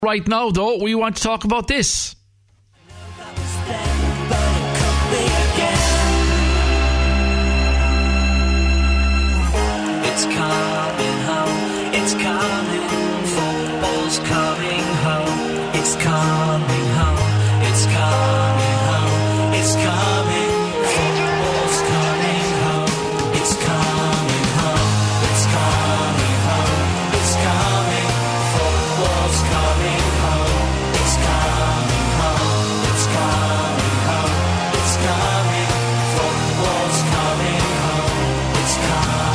Right now, though, we want to talk about this. It's coming home, it's coming, football's coming home, it's coming home, it's coming home, it's coming, football's coming home, it's coming home, it's coming home, it's coming, football's coming home, it's coming home, it's coming home, it's coming, football's coming home, it's coming.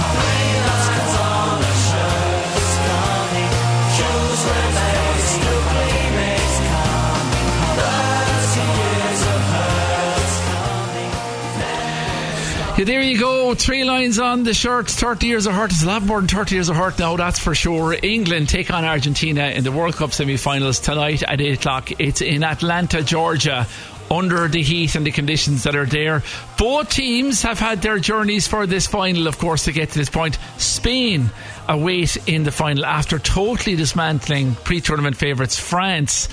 Yeah, there you go. 3 lines on the shirt. 30 years of hurt. It's a lot more than 30 years of hurt now, that's for sure. England take on Argentina in the World Cup semi-finals tonight at 8 o'clock. It's in Atlanta, Georgia, under the heat and the conditions that are there. Both teams have had their journeys for this final, of course, to get to this point. Spain await in the final after totally dismantling pre-tournament favourites France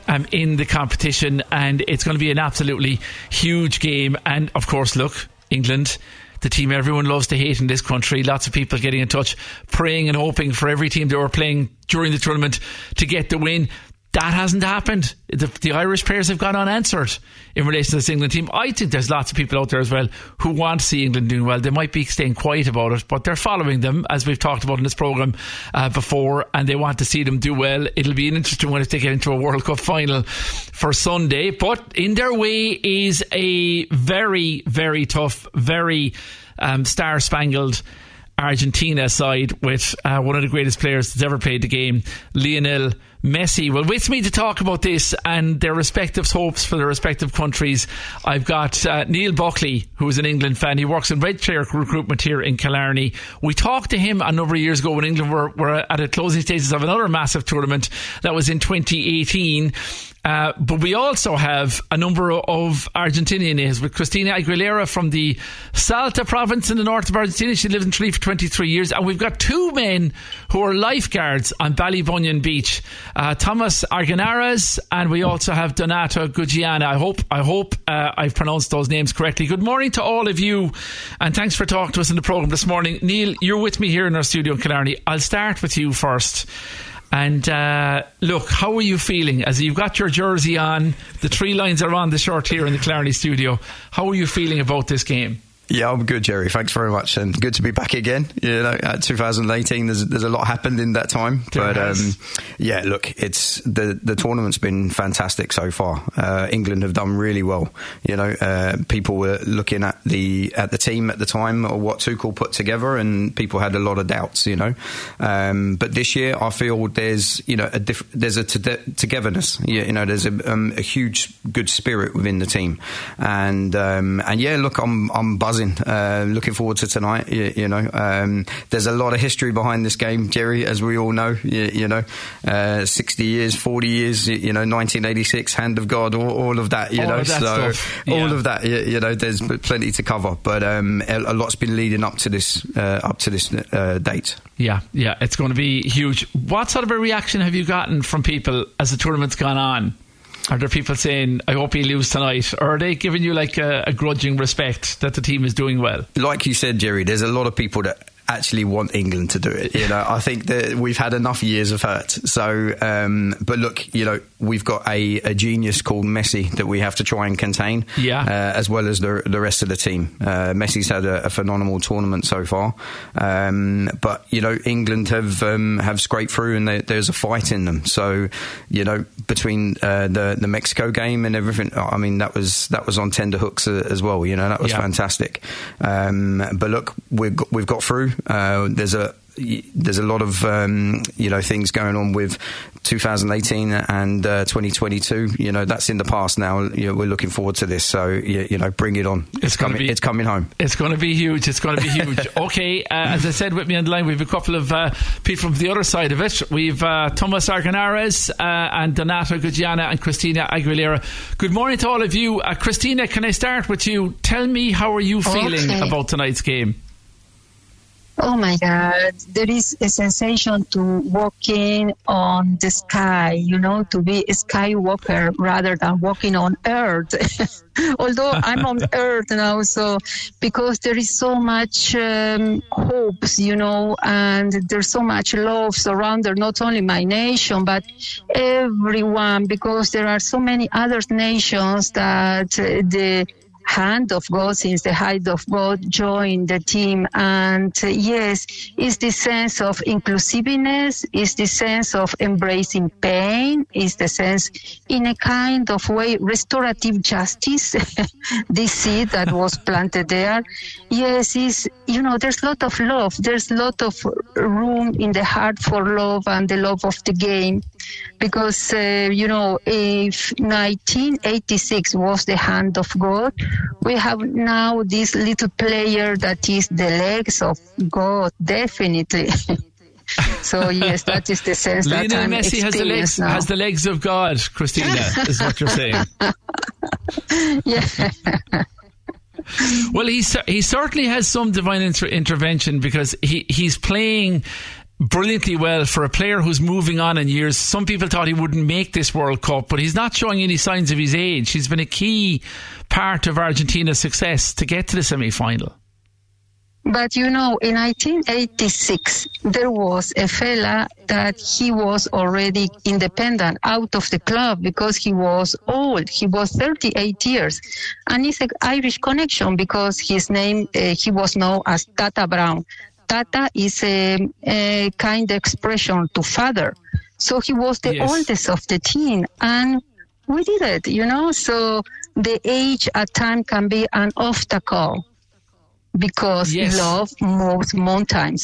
in the competition, and it's going to be an absolutely huge game. And of course, look, England, the team everyone loves to hate in this country. Lots of people getting in touch, praying and hoping for every team they were playing during the tournament to get the win. That hasn't happened. The Irish players have gone unanswered in relation to this England team. I think there's lots of people out there as well who want to see England doing well. They might be staying quiet about it, but they're following them, as we've talked about in this programme before, and they want to see them do well. It'll be an interesting one if they get into a World Cup final for Sunday. But in their way is a very, very tough, very star-spangled Argentina side with one of the greatest players that's ever played the game, Lionel Messi. Well, with me to talk about this and their respective hopes for their respective countries, I've got Neil Buckley, who is an England fan. He works in red chair recruitment here in Killarney. We talked to him a number of years ago when England were at the closing stages of another massive tournament that was in 2018. But we also have a number of Argentinian names with Cristina Aguilera from the Salta province in the north of Argentina. She lived in Tralee for 23 years. And we've got 2 men who are lifeguards on Ballybunion Beach, Thomas Arganares, and we also have Donato Guggiana. I hope I've pronounced those names correctly. Good morning to all of you, and thanks for talking to us in the programme this morning. Neil, you're with me here in our studio in Killarney. I'll start with you first. And look, how are you feeling as you've got your jersey on? The 3 lines are on the shirt here in the Killarney studio. How are you feeling about this game? Yeah, I'm good, Jerry. Thanks very much, and good to be back again. You know, at 2018, there's a lot happened in that time, yeah, look, it's the tournament's been fantastic so far. England have done really well. You know, people were looking at the team at the time or what Tuchel put together, and people had a lot of doubts. You know, but this year I feel there's there's a togetherness. You know, there's a huge good spirit within the team, and yeah, look, I'm buzzing. Looking forward to tonight. You know, there's a lot of history behind this game, Jerry, as we all know. You know, 60 years, 40 years. You know, 1986, Hand of God, all of that. You know, so all of that. You know, there's plenty to cover, but a lot's been leading up to this date. Yeah, it's going to be huge. What sort of a reaction have you gotten from people as the tournament's gone on? Are there people saying, I hope you lose tonight? Or are they giving you like a grudging respect that the team is doing well? Like you said, Jerry, there's a lot of people that actually want England to do it. You know, I think that we've had enough years of hurt. So, but look, you know, we've got a genius called Messi that we have to try and contain. As well as the rest of the team. Messi's had a phenomenal tournament so far. But you know, England have scraped through, and there's a fight in them. So, you know, between the Mexico game and everything, I mean, that was on tender hooks as well. You know, that was fantastic. But look, we've got through. There's a lot of things going on with 2018 and 2022. You know, that's in the past now. You know, we're looking forward to this. So you know, bring it on. It's coming home. It's going to be huge. Okay, as I said, with me on the line, we have a couple of people from the other side of it. We've Thomas Arganares and Donato Guggiana and Cristina Aguilera. Good morning to all of you. Cristina, can I start with you? Tell me, how are you feeling about tonight's game? Oh my God, there is a sensation to walking on the sky, to be a skywalker rather than walking on earth. Although I'm on earth now, so because there is so much hopes, and there's so much love surrounded not only my nation, but everyone, because there are so many other nations that the hand of God, since the hand of God joined the team. And yes, it's the sense of inclusiveness, it's the sense of embracing pain, it's the sense in a kind of way, restorative justice, this seed that was planted there. Yes, there's a lot of love, there's a lot of room in the heart for love and the love of the game. Because, if 1986 was the hand of God, we have now this little player that is the legs of God, definitely. So, yes, that is the sense that I'm Messi has the legs of God, Christina, is what you're saying. Yeah. Well, he certainly has some divine intervention, because he's playing brilliantly well for a player who's moving on in years. Some people thought he wouldn't make this World Cup, but he's not showing any signs of his age. He's been a key part of Argentina's success to get to the semi-final. But in 1986, there was a fella that he was already independent out of the club because he was old. He was 38 years. And it's an Irish connection because his name, he was known as Tata Brown. Tata is a kind of expression to father. So he was the oldest of the team. And we did it, So the age at time can be an obstacle because love moves mountains.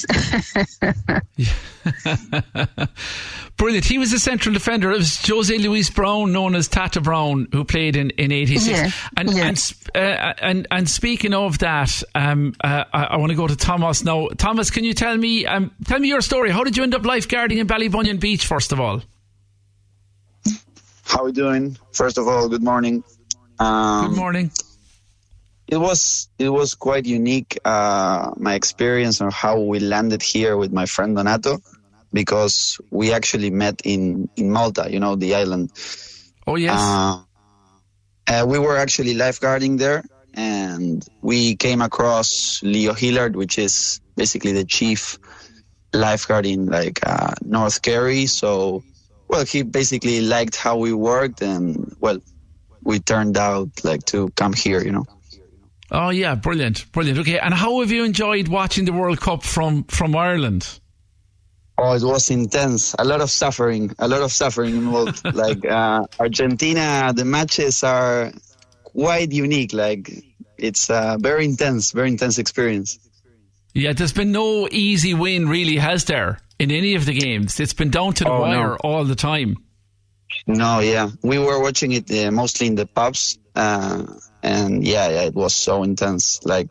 Brilliant. He was a central defender. It was Jose Luis Brown, known as Tata Brown, who played in 86. And speaking of that, I want to go to Thomas now. Thomas, can you tell me your story? How did you end up lifeguarding in Ballybunion Beach, first of all? How are we doing? First of all, good morning. Good morning. It was quite unique, my experience on how we landed here with my friend Donato, because we actually met in Malta, the island. Oh, yes. We were actually lifeguarding there, and we came across Leo Hillard, which is basically the chief lifeguard in North Kerry. So, he basically liked how we worked, and we turned out to come here, Oh yeah, brilliant. Okay, and how have you enjoyed watching the World Cup from Ireland? Oh, it was intense. A lot of suffering involved. Argentina, the matches are quite unique. It's a very intense experience. Yeah, there's been no easy win, really, has there, in any of the games? It's been down to the wire all the time. No, yeah. We were watching it mostly in the pubs. And it was so intense. Very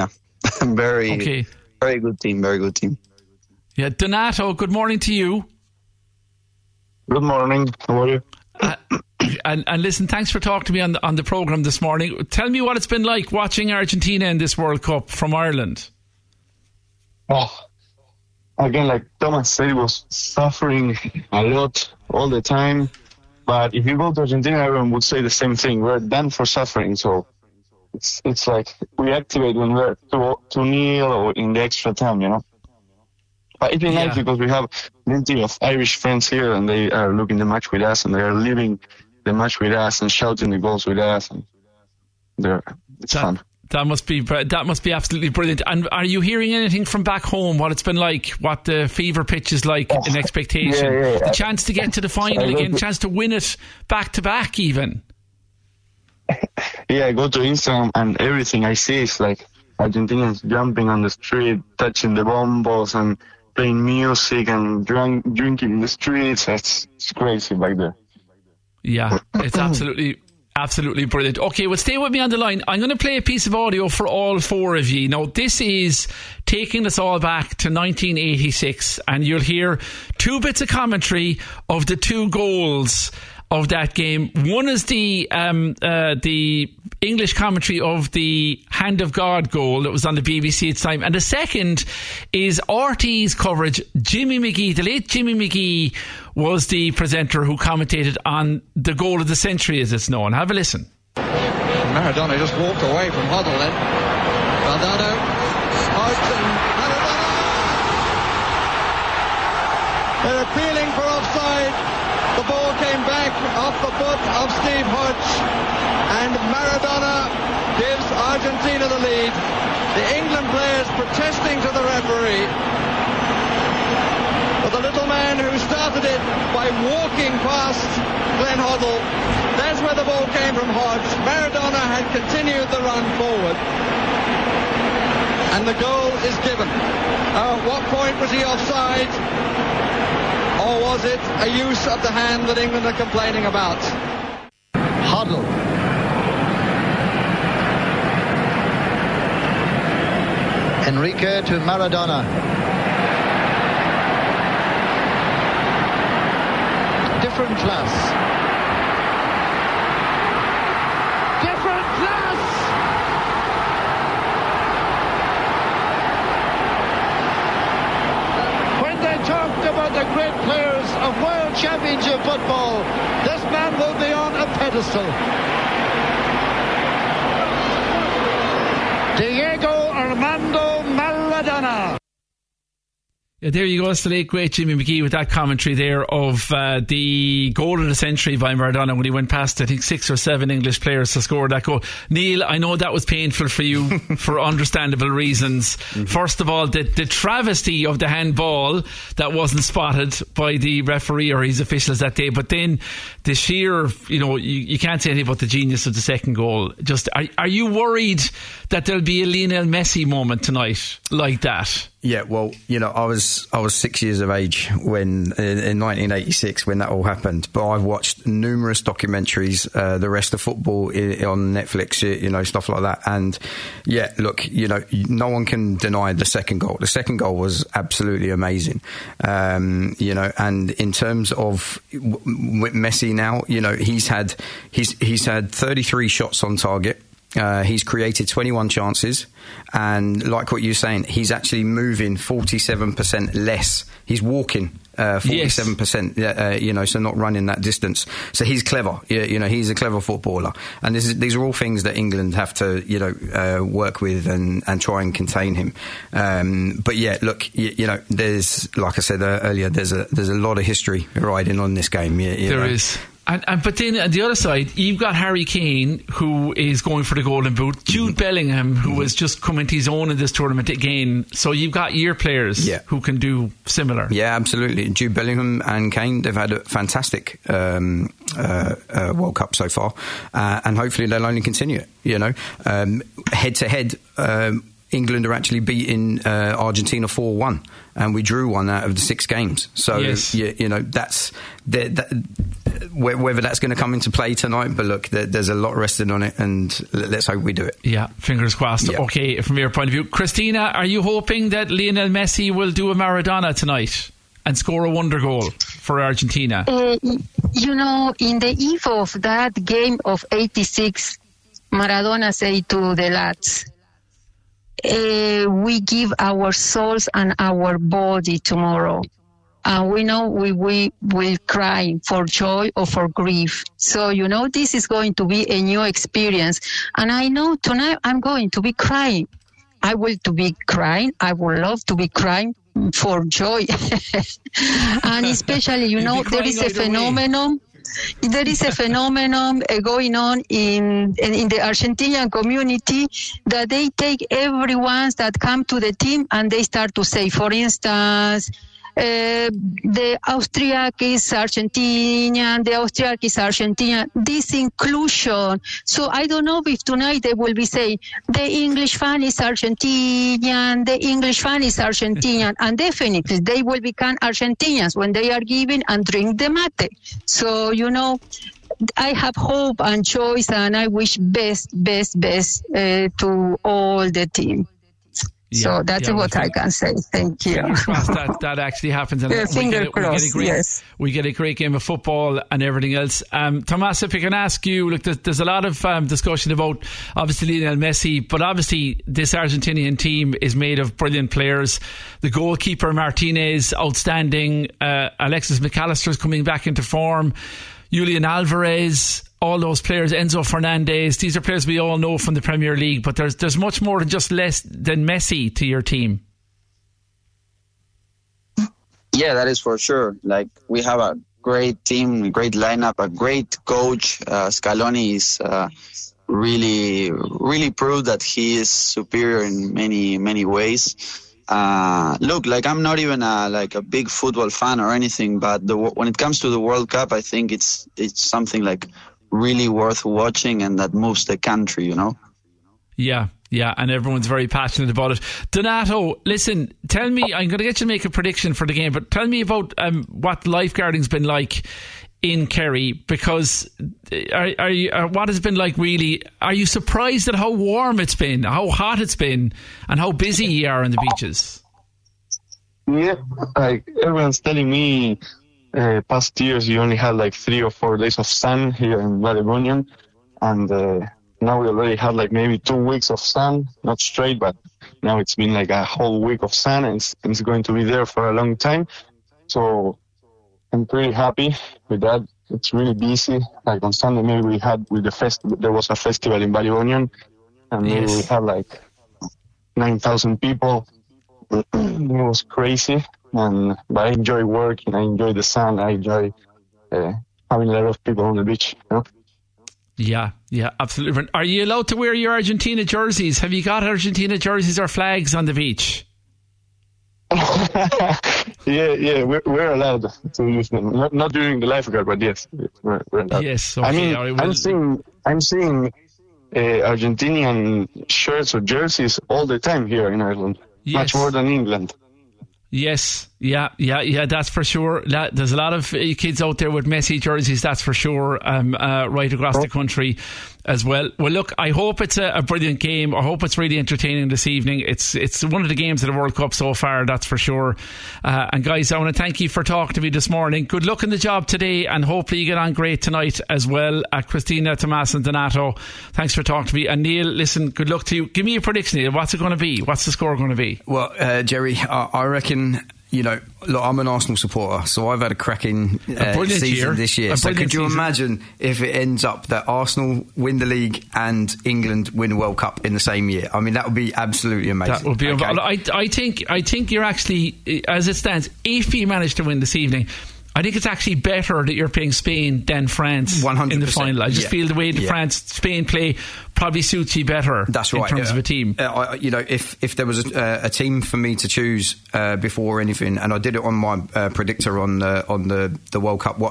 good team. Yeah, Donato, good morning to you. Good morning. How are you? And listen, thanks for talking to me on the programme this morning. Tell me what it's been like watching Argentina in this World Cup from Ireland. Oh, again, like Thomas said, was suffering a lot all the time. But if you go to Argentina, everyone would say the same thing. We're done for suffering. So it's like we activate when we're 2-0 or in the extra time, But it's been nice because we have plenty of Irish friends here, and they are looking the match with us, and they are living the match with us and shouting the goals with us. And it's fun. That must be absolutely brilliant. And are you hearing anything from back home? What it's been like? What the fever pitch is like? In expectation, the chance to get to the final again, chance to win it back to back, even. Yeah, I go to Instagram and everything I see is like Argentinians jumping on the street, touching the bombos and playing music and drinking in the streets. It's crazy back there. Yeah, it's absolutely brilliant. Okay, well, stay with me on the line. I'm going to play a piece of audio for all four of you. Now, this is taking us all back to 1986, and you'll hear two bits of commentary of the two goals of that game. One is the English commentary of the Hand of God goal that was on the BBC at the time, and the second is RT's coverage. Jimmy McGee, the late Jimmy McGee, was the presenter who commentated on the goal of the century, as it's known. Have a listen. Maradona just walked away from Hoddle then. Maradona out and Maradona! They're appealing for offside. The ball came back off the foot of Steve Hodge, and Maradona gives Argentina the lead. The England players protesting to the referee. But the little man who started it by walking past Glenn Hoddle, that's where the ball came from Hodge. Maradona had continued the run forward. And the goal is given. At what point was he offside? Or was it a use of the hand that England are complaining about? Hoddle. Enrique to Maradona. Different class. Different class! When they talked about the great players of World Championship football, this man will be on a pedestal. Diego Armando Maradona. Yeah, there you go. It's the late great Jimmy McGee with that commentary there of the goal of the century by Maradona when he went past, I think, 6 or 7 English players to score that goal. Neil, I know that was painful for you for understandable reasons. First of all, the travesty of the handball that wasn't spotted by the referee or his officials that day, but then the sheer, you can't say anything about the genius of the second goal. Just, are you worried that there'll be a Lionel Messi moment tonight like that? Yeah, well, I was 6 years of age when in 1986 when that all happened. But I've watched numerous documentaries, the rest of football on Netflix, stuff like that. And yeah, look, no one can deny the second goal. The second goal was absolutely amazing. And in terms of Messi now, he's had 33 shots on target. He's created 21 chances, and like what you're saying, he's actually moving 47% less. He's walking 47%, so not running that distance. So he's clever. He's a clever footballer, and these are all things that England have to work with and try and contain him. But yeah, look, there's, like I said earlier, there's a lot of history riding on this game. There is. But then on the other side, you've got Harry Kane, who is going for the Golden Boot. Jude Bellingham, who has just come into his own in this tournament again. So you've got your players who can do similar. Yeah, absolutely. Jude Bellingham and Kane, they've had a fantastic World Cup so far. And hopefully they'll only continue it. Head to head, England are actually beating Argentina 4-1, and we drew one out of the 6 games. So that's whether that's going to come into play tonight. But look, there's a lot rested on it, and let's hope we do it. Yeah, fingers crossed. Yeah. Okay, from your point of view, Christina, are you hoping that Lionel Messi will do a Maradona tonight and score a wonder goal for Argentina? In the eve of that game of 86, Maradona said to the lads, we give our souls and our body tomorrow. And we know we will cry for joy or for grief. So, this is going to be a new experience. And I know tonight I'm going to be crying. I will to be crying. I would love to be crying for joy. And especially, there is a phenomenon. There is a phenomenon going on in the Argentinian community that they take everyone that come to the team and they start to say, for instance, the Austriac is Argentinian, the Austriac is Argentinian, this inclusion. So I don't know if tonight they will be saying, the English fan is Argentinian, the English fan is Argentinian, and definitely they will become Argentinians when they are given and drink the mate. So, I have hope and choice, and I wish best to all the team. So that's what I can say. Thank you. Fingers crossed that actually happens. And we get a great game of football and everything else. Tomas, if I can ask you, look, there's a lot of discussion about obviously Lionel Messi, but obviously this Argentinian team is made of brilliant players. The goalkeeper Martinez, outstanding. Alexis McAllister's coming back into form. Julian Alvarez, all those players, Enzo Fernandez, these are players we all know from the Premier League, but there's much more than just less than Messi to your team. Yeah, that is for sure. Like, we have a great team, a great lineup, a great coach. Scaloni is really, really proved that he is superior in many, many ways. Look, like, I'm not even a big football fan or anything, but when it comes to the World Cup, I think it's something like really worth watching, and that moves the country, you know? Yeah, and everyone's very passionate about it. Donato, listen, tell me, I'm going to get you to make a prediction for the game, but tell me about what lifeguarding's been like in Kerry, because what has it been like really? Are you surprised at how warm it's been, how hot it's been, and how busy you are on the beaches? Yeah, like everyone's telling me past years you only had like 3 or 4 days of sun here in Valebonian, and now we already had like maybe 2 weeks of sun, not straight, but now it's been like a whole week of sun, and it's going to be there for a long time. So I'm pretty happy with that. It's really busy. Like on Sunday, maybe we had with the festival, there was a festival in Valebonian, and maybe we had like 9,000 people. It was crazy, but I enjoy working. I enjoy the sun. I enjoy having a lot of people on the beach. You know? Yeah, absolutely. Are you allowed to wear your Argentina jerseys? Have you got Argentina jerseys or flags on the beach? Yeah, we're allowed to use them. Not during the lifeguard, but yes, we're allowed. Yes, okay. I mean, I'm seeing Argentinian shirts or jerseys all the time here in Ireland. Yes. Much more than England. Yes, yeah, that's for sure. There's a lot of kids out there with Messi jerseys, that's for sure, right across the country as well. Well, look, I hope it's a brilliant game. I hope it's really entertaining this evening. It's one of the games of the World Cup so far, that's for sure. And guys, I want to thank you for talking to me this morning. Good luck in the job today, and hopefully you get on great tonight as well. Christina, Tomas and Donato, thanks for talking to me. And Neil, listen, good luck to you. Give me a prediction, Neil. What's it going to be? What's the score going to be? Well, Jerry, I reckon, you know, look, I'm an Arsenal supporter, so I've had a cracking season this year. So could you imagine if it ends up that Arsenal win the league and England win the World Cup in the same year? I mean, that would be absolutely amazing. That would be. Okay. I think you're actually, as it stands, if you manage to win this evening, I think it's actually better that you're playing Spain than France 100%, in the final. I just feel the way the France-Spain play probably suits you better. That's right. In terms of a team. You know, if there was a team for me to choose before anything, and I did it on my predictor on the World Cup,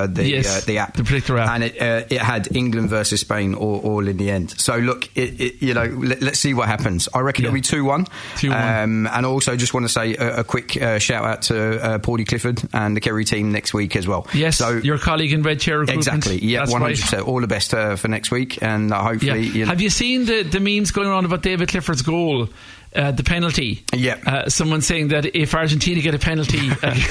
the app, the predictor app, and it had England versus Spain all in the end. So look, you know, let's see what happens. I reckon it'll be 2-1. 2-1. And also just want to say a quick shout out to Paulie Clifford and the Kerry team next week as well. Yes, so your colleague in Red Chair Recruitment. Exactly. Yeah, 100%. Right. All the best for next week, and hopefully. Yeah. Have you seen the memes going around about David Clifford's goal? The penalty. Yeah. Someone saying that if Argentina get a penalty,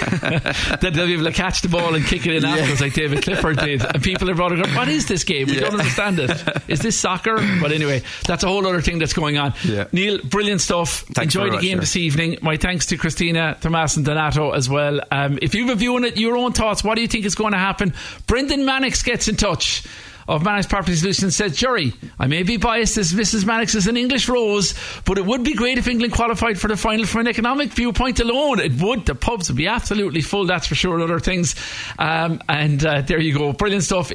that they'll be able to catch the ball and kick it in afterwards like David Clifford did. And people are going, what is this game? We don't understand it. Is this soccer? But anyway, that's a whole other thing that's going on. Yeah. Neil, brilliant stuff. Thanks. Enjoy the game this evening. My thanks to Christina, Tomas and Donato as well. If you have a view on it, your own thoughts, what do you think is going to happen? Brendan Mannix gets in touch of Mannix Property Solutions, said, Jerry, I may be biased as Mrs. Mannix is an English rose, but it would be great if England qualified for the final from an economic viewpoint alone. It would. The pubs would be absolutely full, that's for sure, and other things. And there you go. Brilliant stuff.